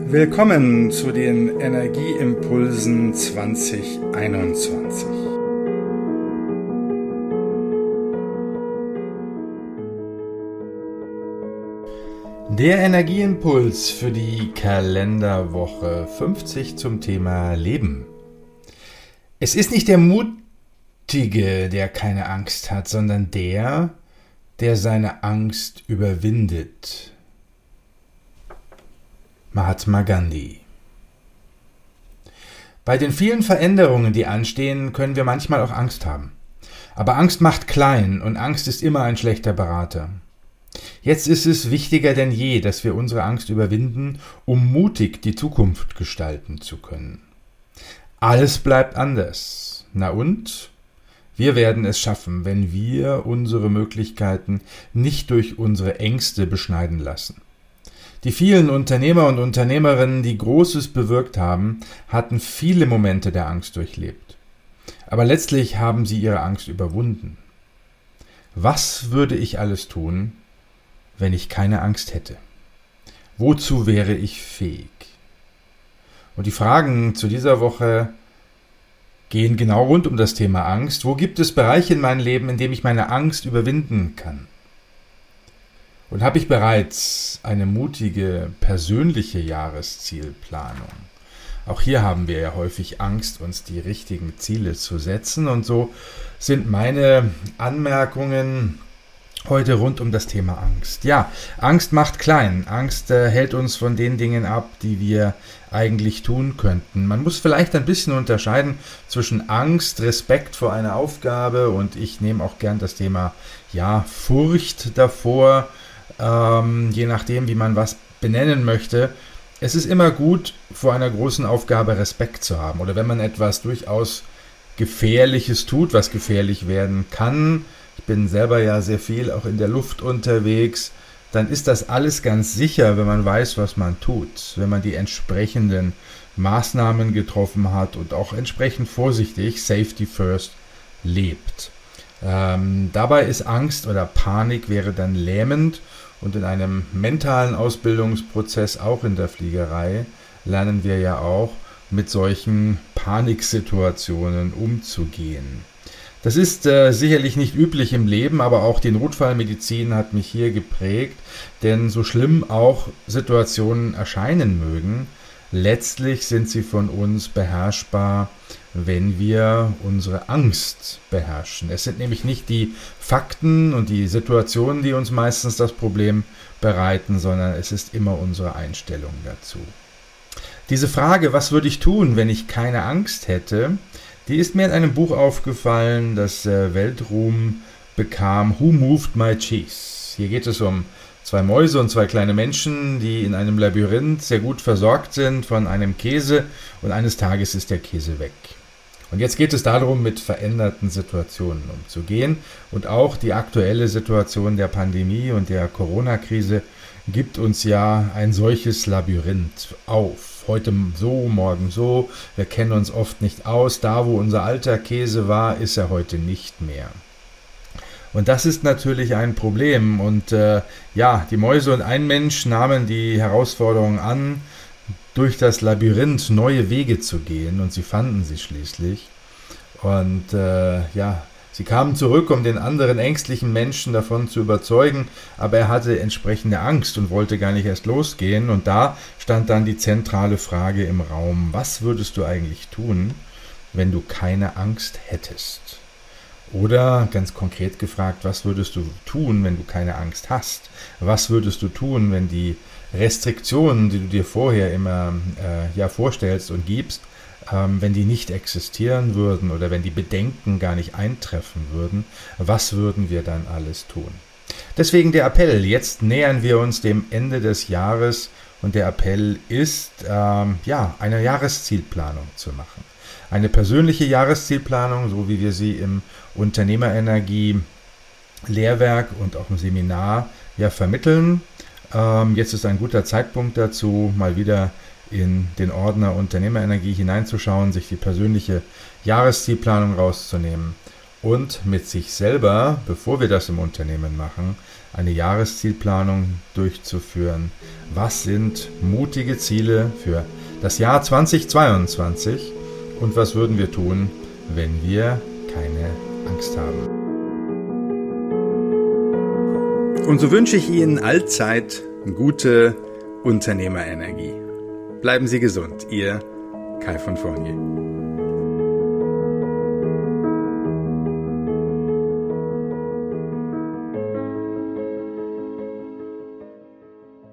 Willkommen zu den Energieimpulsen 2021. Der Energieimpuls für die Kalenderwoche 50 zum Thema Leben. Es ist nicht der Mutige, der keine Angst hat, sondern der seine Angst überwindet. Mahatma Gandhi. Bei den vielen Veränderungen, die anstehen, können wir manchmal auch Angst haben. Aber Angst macht klein und Angst ist immer ein schlechter Berater. Jetzt ist es wichtiger denn je, dass wir unsere Angst überwinden, um mutig die Zukunft gestalten zu können. Alles bleibt anders. Na und? Wir werden es schaffen, wenn wir unsere Möglichkeiten nicht durch unsere Ängste beschneiden lassen. Die vielen Unternehmer und Unternehmerinnen, die Großes bewirkt haben, hatten viele Momente der Angst durchlebt. Aber letztlich haben sie ihre Angst überwunden. Was würde ich alles tun, wenn ich keine Angst hätte? Wozu wäre ich fähig? Und die Fragen zu dieser Woche gehen genau rund um das Thema Angst. Wo gibt es Bereiche in meinem Leben, in dem ich meine Angst überwinden kann? Und habe ich bereits eine mutige, persönliche Jahreszielplanung? Auch hier haben wir ja häufig Angst, uns die richtigen Ziele zu setzen. Und so sind meine Anmerkungen heute rund um das Thema Angst. Ja, Angst macht klein. Angst hält uns von den Dingen ab, die wir eigentlich tun könnten. Man muss vielleicht ein bisschen unterscheiden zwischen Angst, Respekt vor einer Aufgabe und ich nehme auch gern das Thema Furcht davor. Je nachdem, wie man was benennen möchte. Es ist immer gut, vor einer großen Aufgabe Respekt zu haben. Oder wenn man etwas durchaus Gefährliches tut, was gefährlich werden kann. Ich bin selber ja sehr viel auch in der Luft unterwegs. Dann ist das alles ganz sicher, wenn man weiß, was man tut. Wenn man die entsprechenden Maßnahmen getroffen hat und auch entsprechend vorsichtig, Safety First, lebt. Dabei ist Angst oder Panik wäre dann lähmend. Und in einem mentalen Ausbildungsprozess, auch in der Fliegerei, lernen wir ja auch, mit solchen Paniksituationen umzugehen. Das ist sicherlich nicht üblich im Leben, aber auch die Notfallmedizin hat mich hier geprägt, denn so schlimm auch Situationen erscheinen mögen, letztlich sind sie von uns beherrschbar, wenn wir unsere Angst beherrschen. Es sind nämlich nicht die Fakten und die Situationen, die uns meistens das Problem bereiten, sondern es ist immer unsere Einstellung dazu. Diese Frage, was würde ich tun, wenn ich keine Angst hätte, die ist mir in einem Buch aufgefallen, das Weltruhm bekam, Who Moved My Cheese? Hier geht es um zwei Mäuse und zwei kleine Menschen, die in einem Labyrinth sehr gut versorgt sind von einem Käse und eines Tages ist der Käse weg. Und jetzt geht es darum, mit veränderten Situationen umzugehen und auch die aktuelle Situation der Pandemie und der Corona-Krise gibt uns ja ein solches Labyrinth auf. Heute so, morgen so, wir kennen uns oft nicht aus, da wo unser alter Käse war, ist er heute nicht mehr. Und das ist natürlich ein Problem und die Mäuse und ein Mensch nahmen die Herausforderung an, durch das Labyrinth neue Wege zu gehen und sie fanden sie schließlich. Und sie kamen zurück, um den anderen ängstlichen Menschen davon zu überzeugen, aber er hatte entsprechende Angst und wollte gar nicht erst losgehen. Und da stand dann die zentrale Frage im Raum, was würdest du eigentlich tun, wenn du keine Angst hättest? Oder ganz konkret gefragt, was würdest du tun, wenn du keine Angst hast? Was würdest du tun, wenn die Restriktionen, die du dir vorher immer vorstellst und gibst, wenn die nicht existieren würden oder wenn die Bedenken gar nicht eintreffen würden, was würden wir dann alles tun? Deswegen der Appell, jetzt nähern wir uns dem Ende des Jahres und der Appell ist, eine Jahreszielplanung zu machen. Eine persönliche Jahreszielplanung, so wie wir sie im Unternehmerenergie-Lehrwerk und auch im Seminar vermitteln. Jetzt ist ein guter Zeitpunkt dazu, mal wieder in den Ordner Unternehmerenergie hineinzuschauen, sich die persönliche Jahreszielplanung rauszunehmen und mit sich selber, bevor wir das im Unternehmen machen, eine Jahreszielplanung durchzuführen. Was sind mutige Ziele für das Jahr 2022 und was würden wir tun, wenn wir keine Angst haben? Und so wünsche ich Ihnen allzeit gute Unternehmerenergie. Bleiben Sie gesund, Ihr Kai von Fournier.